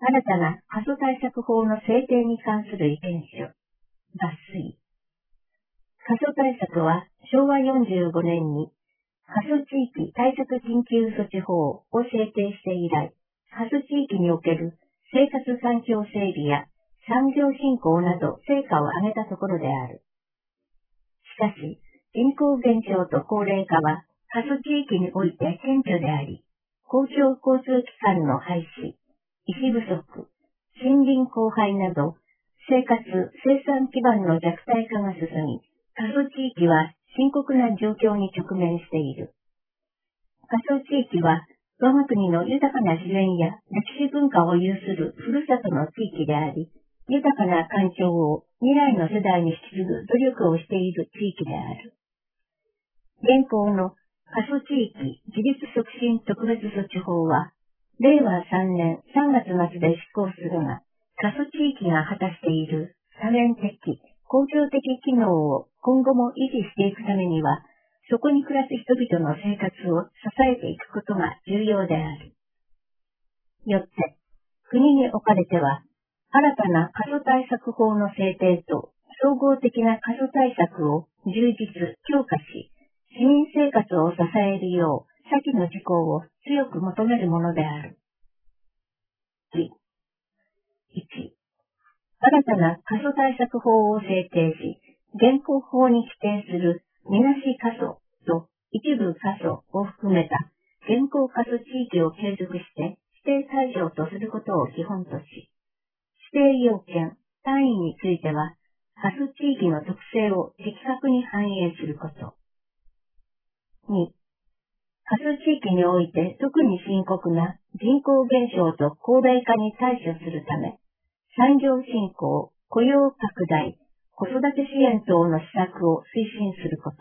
新たな過疎対策法の制定に関する意見書。抜粋。過疎対策は昭和45年に過疎地域対策緊急措置法を制定して以来、過疎地域における生活環境整備や産業振興など成果を上げたところである。しかし、人口減少と高齢化は過疎地域において顕著であり、公共交通機関の廃止、医師不足、森林荒廃など、生活・生産基盤の弱体化が進み、過疎地域は深刻な状況に直面している。過疎地域は、我が国の豊かな自然や歴史文化を有するふるさとの地域であり、豊かな環境を未来の世代に引き継ぐ努力をしている地域である。現行の過疎地域自立促進特別措置法は、令和3年3月末で施行するが、過疎地域が果たしている多面的、公共的機能を今後も維持していくためには、そこに暮らす人々の生活を支えていくことが重要である。よって、国におかれては、新たな過疎対策法の制定と総合的な過疎対策を充実、強化し、市民生活を支えるよう、先の事項を強く求めるものである。1、新たな過疎対策法を制定し、現行法に規定するみなし過疎と一部過疎を含めた現行過疎地域を継続して指定対象とすることを基本とし、指定要件、単位については、過疎地域の特性を的確に反映すること。2、過疎地域において特に深刻な人口減少と高齢化に対処するため、産業振興、雇用拡大、子育て支援等の施策を推進すること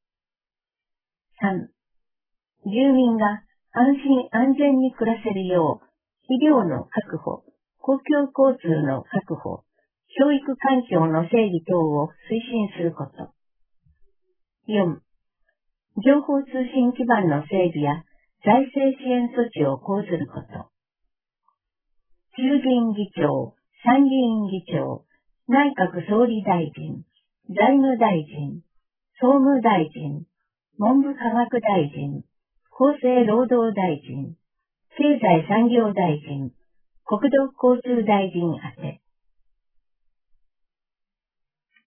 。3、住民が安心安全に暮らせるよう、医療の確保、公共交通の確保、教育環境の整備等を推進すること。4、情報通信基盤の整備や財政支援措置を講ずること。衆議院議長、参議院議長、内閣総理大臣、財務大臣、総務大臣、文部科学大臣、厚生労働大臣、経済産業大臣、国土交通大臣宛て。